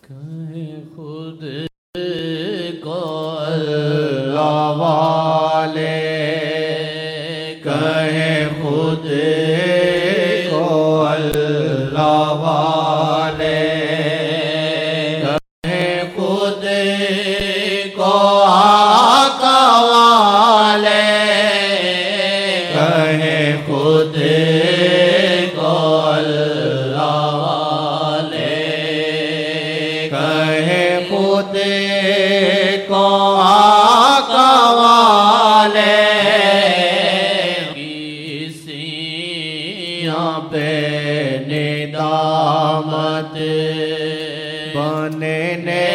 کہیں خود کو اللہ والے، کہیں خود کو اللہ والے، کہیں خود کو آقا والے، کہیں خود کو اللہ والے، کہیں خود کو آقا والے، کسیاں پہ ندامت بننے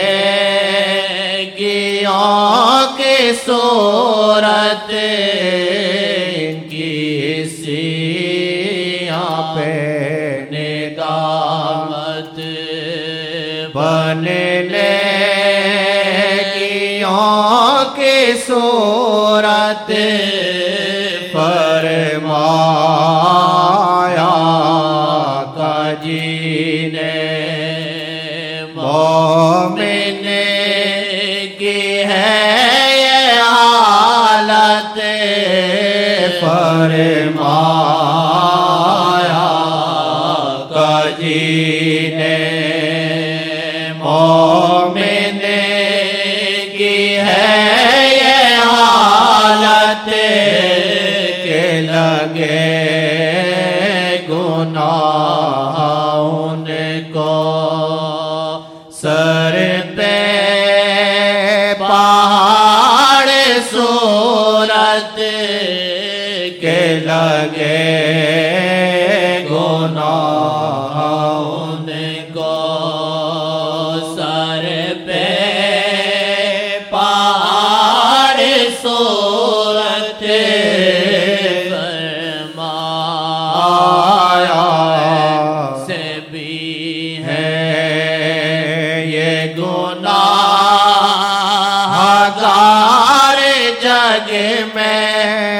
گیوں کی صورت، کسیاں پہ ندامت بننے گیوں کی صورت، فرمایا کا جینے مومن کی ہے یہ حالت، فرمایا کا جینے مومن کی ہے یہ حالت، کہ لگے گناہ ان کو سر پہ پہاڑ صورت، کہ لگے گناہ ان کو سر پہ پہاڑ صورت، فرمایا سے بھی ہے یہ گناہ گار جگ میں،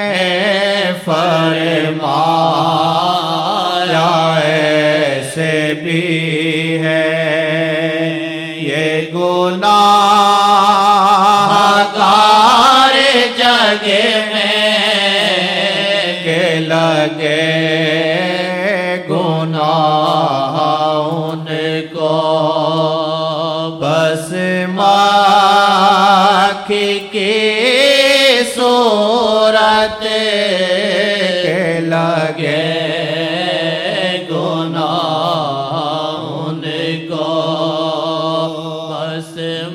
فرمایا ایسے بھی ہے یہ گناہ گار جگ میں، کہ لگے گناہ ان کو بس مکھی کی صورت، کہ لگے گناہ ان کو بس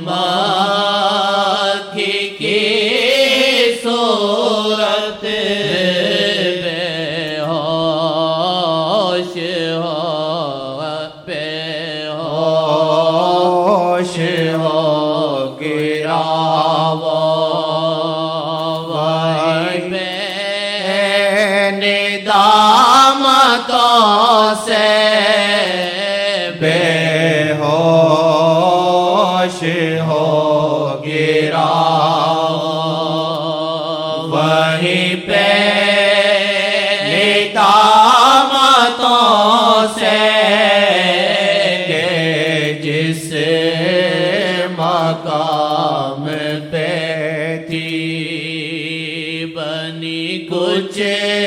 مکھی کی صورت، بے ہوش ہو بے ہوش ہو گرا وہیں پہ ندامتوں سے بے ہوش ہو گرا، وہیں پہ ندامتوں سے، کہ جس مقام پہ تھی بنی کچھ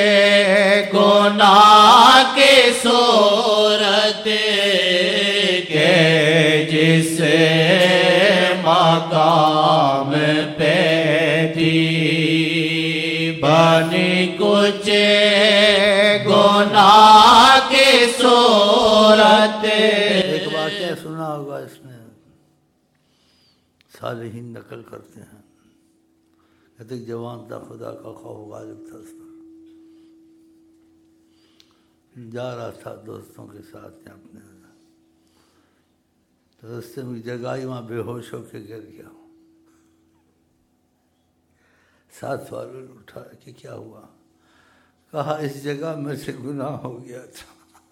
گناہ کی صورت، کہ جس مقام پہ تھی بنی کچھ گناہ کی صورت۔ ایک واقعہ سنا ہوگا اس نے، صالحین نقل کرتے ہیں، کہتے ایک جوان تھا، خدا کا خوف غالب تھا اس پر، جا رہا تھا دوستوں کے ساتھ اپنے، تو رستے میں جگہ آئی، وہاں بے ہوش ہو کے گر گیا۔ ساتھ والوں نے اٹھایا کہ کیا ہوا؟ کہا اس جگہ میں سے گناہ ہو گیا تھا۔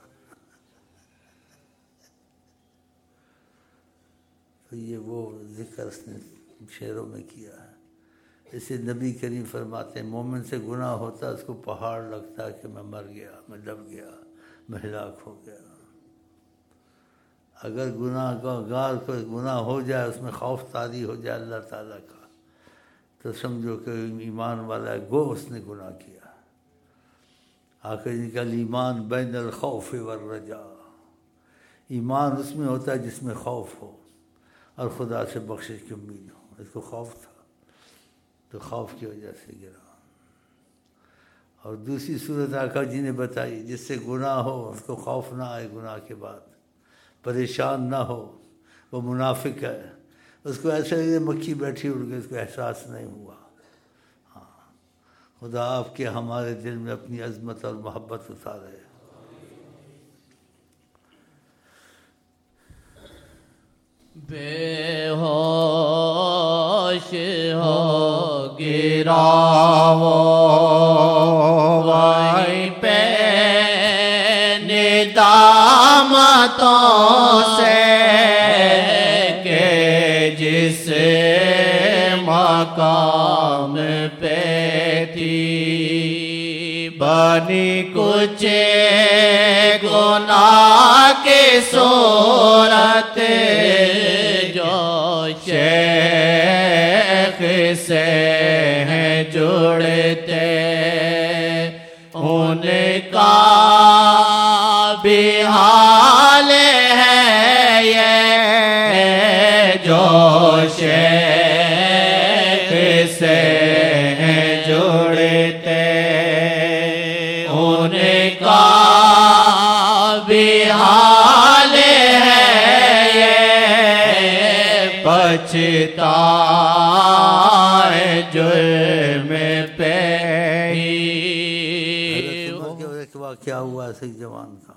تو یہ وہ ذکر اس نے شعروں میں کیا ہے۔ اسے نبی کریم فرماتے ہیں مومن سے گناہ ہوتا ہے اس کو پہاڑ لگتا ہے کہ میں مر گیا، میں دب گیا، میں ہلاک ہو گیا۔ اگر گناہ گار کو گناہ ہو جائے، اس میں خوف طاری ہو جائے اللہ تعالیٰ کا، تو سمجھو کہ ایمان والا ہے، گو اس نے گناہ کیا۔ آخر نکل ایمان بین الخوف والرجاء، ایمان اس میں ہوتا ہے جس میں خوف ہو اور خدا سے بخشش کی امید ہو۔ اس کو خوف تھا تو خوف کی وجہ سے گرا۔ اور دوسری صورت آقا جی نے بتائی، جس سے گناہ ہو اس کو خوف نہ آئے، گناہ کے بعد پریشان نہ ہو، وہ منافق ہے، اس کو ایسا لگے مکھی بیٹھی اڑ گئی، اس کو احساس نہیں ہوا۔ ہاں، خدا آپ کے ہمارے دل میں اپنی عظمت اور محبت اتارے۔ بے ہوش ہو گرا وہ وہیں پہ ندامتوں سے کہ جس مقام پہ تھی بنی کچھ گناہ کی صورت، جو شیخ سے ہیں جڑتے ان کا بھی حال ہے یہ، جو شیخ سے ہیں جڑتے ان کا بھی حال ہے یہ، پچھتائے جرم پہ ہی۔ ایک واقعہ ہوا ایسے جوان کا،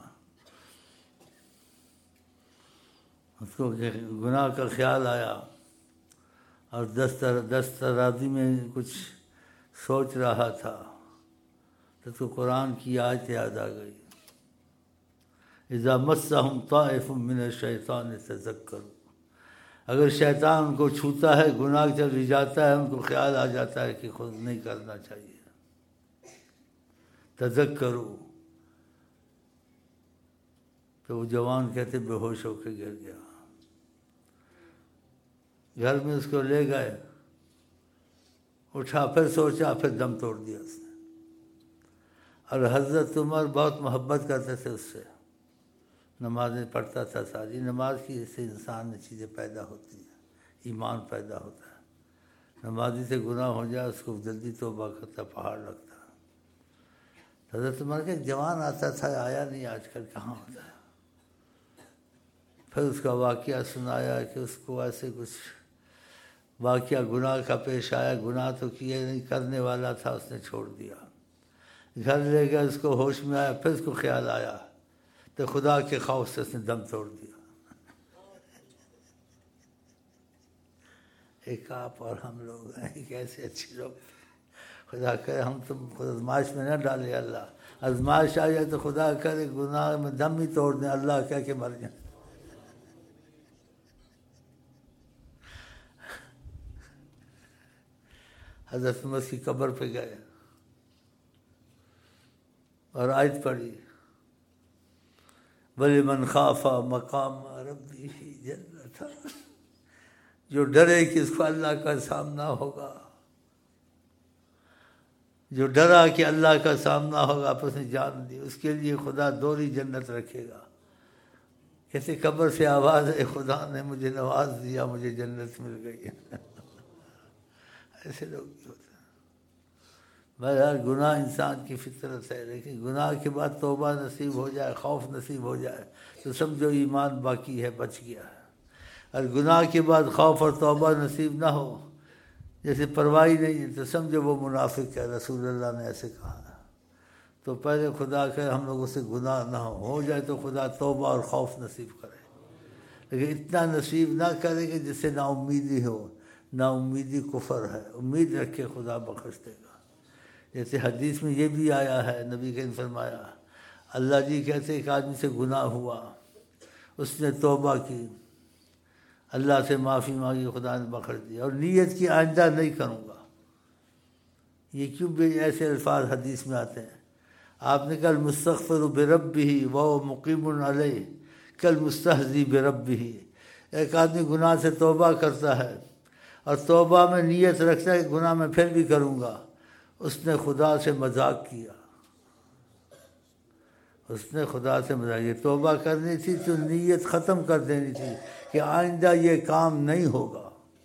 اس کو گناہ کا خیال آیا اور دسترازی میں کچھ سوچ رہا تھا تو اس کو قرآن کی آیت یاد آ گئی، اذا مسہم طائف من الشیطان تذکروا، اگر شیطان ان کو چھوتا ہے، گناہ چل جاتا ہے، ان کو خیال آ جاتا ہے کہ خود نہیں کرنا چاہیے، تذکروا، تو وہ جوان کہتے بے ہوش ہو کے گر گیا۔ گھر میں اس کو لے گئے، اٹھا، پھر سوچا، پھر دم توڑ دیا اس نے۔ اور حضرت عمر بہت محبت کرتے تھے اس سے، نمازیں پڑھتا تھا ساری، نماز کی سے انسان میں چیزیں پیدا ہوتی ہیں، ایمان پیدا ہوتا ہے۔ نمازی سے گناہ ہو جائے اس کو جلدی توبہ کرتا، پہاڑ لگتا۔ حضرت عمر کے جوان آتا تھا، آیا نہیں، آج کل کہاں ہوتا ہے۔ پھر اس کا واقعہ سنایا کہ اس کو ایسے کچھ واقعہ گناہ کا پیش آیا، گناہ تو کیے نہیں، کرنے والا تھا، اس نے چھوڑ دیا۔ گھر لے گیا، اس کو ہوش میں آیا، پھر اس کو خیال آیا تو خدا کے خوف سے اس نے دم توڑ دیا۔ ایک آپ اور ہم لوگ ہیں، کیسے اچھے لوگ، خدا کرے ہم تم خود آزمائش میں نہ ڈالے اللہ، آزمائش آ جائے تو خدا کرے گناہ میں دم ہی توڑ دیں، اللہ کہہ کے مر جائیں۔ حضرت عمر کی قبر پہ گئے اور آیت پڑھی، وَلِمَنْ خَافَ مَقَامَ رَبِّهِ جَنَّتَانِ، جو ڈرے کہ اس کو اللہ کا سامنا ہوگا، جو ڈرا کہ اللہ کا سامنا ہوگا، پھر اس نے جان دی، اس کے لیے خدا دوہری جنت رکھے گا۔ کیسے قبر سے آواز ہے، خدا نے مجھے نواز دیا، مجھے جنت مل گئی۔ ایسے لوگ بھی ہوتے ہیں۔ بہرحال گناہ انسان کی فطرت ہے، لیکن گناہ کے بعد توبہ نصیب ہو جائے، خوف نصیب ہو جائے تو سمجھو ایمان باقی ہے، بچ گیا ہے۔ اور گناہ کے بعد خوف اور توبہ نصیب نہ ہو، جیسے پرواہ نہیں ہے، تو سمجھو وہ منافق ہے، رسول اللہ نے ایسے کہا ہے۔ تو پہلے خدا کرے ہم لوگوں سے گناہ نہ ہو جائے تو خدا توبہ اور خوف نصیب کرے، لیکن اتنا نصیب نہ کرے کہ جس سے نا امیدی ہو، نا امیدی کفر ہے، امید رکھے خدا بخش دے گا۔ جیسے حدیث میں یہ بھی آیا ہے، نبی نے فرمایا، اللہ جی کہتے ایک آدمی سے گناہ ہوا، اس نے توبہ کی، اللہ سے معافی مانگی، خدا نے بخش دیا، اور نیت کی آئندہ نہیں کروں گا۔ یہ کیوں بھی ایسے الفاظ حدیث میں آتے ہیں؟ آپ نے کہا المستغفر بربہ وهو مقیم علیہ، کالمستہزی بربہ، ایک آدمی گناہ سے توبہ کرتا ہے اور توبہ میں نیت رکھتا ہے کہ گناہ میں پھر بھی کروں گا، اس نے خدا سے مذاق کیا، اس نے خدا سے مذاق کیا۔ توبہ کرنی تھی تو نیت ختم کر دینی تھی کہ آئندہ یہ کام نہیں ہوگا،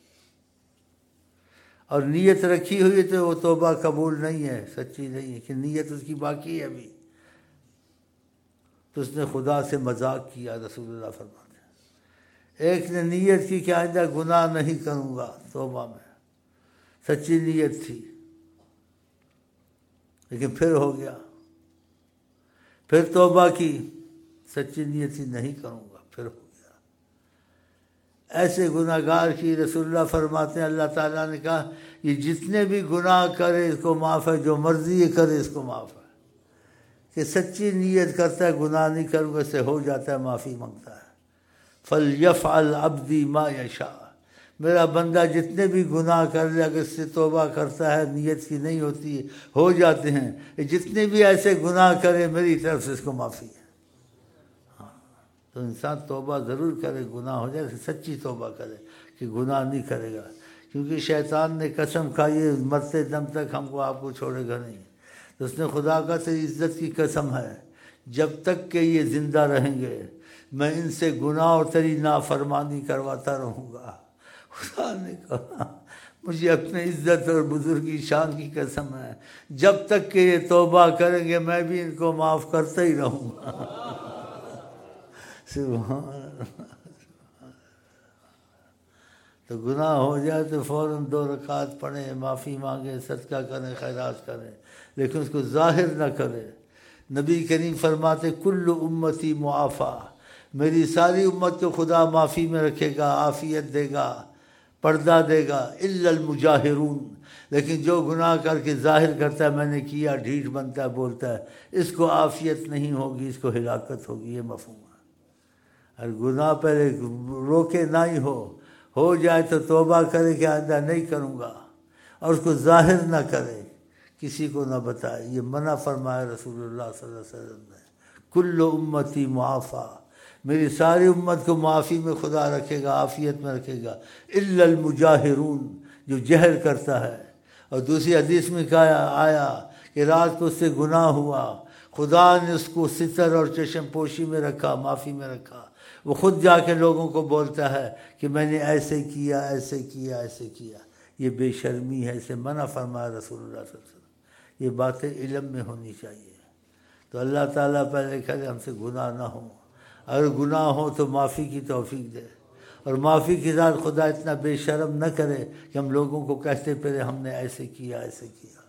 اور نیت رکھی ہوئی تو وہ توبہ قبول نہیں ہے، سچی نہیں ہے، کہ نیت اس کی باقی ہے ابھی، تو اس نے خدا سے مذاق کیا۔ رسول اللہ فرماتے ہیں ایک نے نیت کی کہ آئندہ گناہ نہیں کروں گا، توبہ میں سچی نیت تھی، لیکن پھر ہو گیا، پھر توبہ کی، سچی نیت تھی نہیں کروں گا، پھر ہو گیا۔ ایسے گناہ گار کی رسول اللہ فرماتے ہیں اللہ تعالیٰ نے کہا یہ جتنے بھی گناہ کرے اس کو معاف ہے، جو مرضی یہ کرے اس کو معاف ہے، کہ سچی نیت کرتا ہے گناہ نہیں کروں گا، اس سے ہو جاتا ہے، معافی مانگتا ہے۔ فَلْيَفْعَلْ عَبْدِي مَا يَشَاءُ، میرا بندہ جتنے بھی گناہ کر لے اگر اس سے توبہ کرتا ہے، نیت کی نہیں ہوتی ہو جاتے ہیں، جتنے بھی ایسے گناہ کرے میری طرف سے اس کو معافی ہے۔ تو انسان توبہ ضرور کرے، گناہ ہو جائے سچی توبہ کرے کہ گناہ نہیں کرے گا، کیونکہ شیطان نے قسم کھائی ہے مرتے دم تک ہم کو آپ کو چھوڑے گا نہیں، تو اس نے خدا کا تیری عزت کی قسم ہے جب تک کہ یہ زندہ رہیں گے میں ان سے گناہ اور تیری نافرمانی کرواتا رہوں گا۔ خدا نے کہا مجھے اپنے عزت اور بزرگی شان کی قسم ہے جب تک کہ یہ توبہ کریں گے میں بھی ان کو معاف کرتا ہی رہوں گا۔ سبحان اللہ۔ تو گناہ ہو جائے تو فوراً 2 رکعت پڑھیں، معافی مانگیں، صدقہ کریں، خیرات کریں، لیکن اس کو ظاہر نہ کرے۔ نبی کریم فرماتے کل امتی معافی، میری ساری امت کو خدا معافی میں رکھے گا، عافیت دے گا، پردہ دے گا، الا المجاہرون، لیکن جو گناہ کر کے ظاہر کرتا ہے میں نے کیا، ڈھیٹ بنتا ہے، بولتا ہے، اس کو عافیت نہیں ہوگی، اس کو ہلاکت ہوگی، یہ مفہوم ہے۔ اور گناہ پہلے روکے نہ ہی ہو جائے تو توبہ کرے کہ آئندہ نہیں کروں گا، اور اس کو ظاہر نہ کرے، کسی کو نہ بتائے، یہ منع فرمایا رسول اللہ صلی اللہ علیہ وسلم نے۔ کل امتی معافی، میری ساری امت کو معافی میں خدا رکھے گا، عافیت میں رکھے گا، الا المجاہرون، جو جہر کرتا ہے۔ اور دوسری حدیث میں کہا آیا کہ رات کو اس سے گناہ ہوا، خدا نے اس کو ستر اور چشم پوشی میں رکھا، معافی میں رکھا، وہ خود جا کے لوگوں کو بولتا ہے کہ میں نے ایسے کیا، ایسے کیا، ایسے کیا، یہ بے شرمی ہے، اسے منع فرمایا رسول اللہ صلی اللہ علیہ وسلم۔ یہ باتیں علم میں ہونی چاہیے۔ تو اللہ تعالیٰ پہلے کرے ہم سے گناہ نہ ہوں، اگر گناہ ہو تو معافی کی توفیق دے، اور معافی کے ساتھ خدا اتنا بے شرم نہ کرے کہ ہم لوگوں کو کہتے پھرے ہم نے ایسے کیا، ایسے کیا۔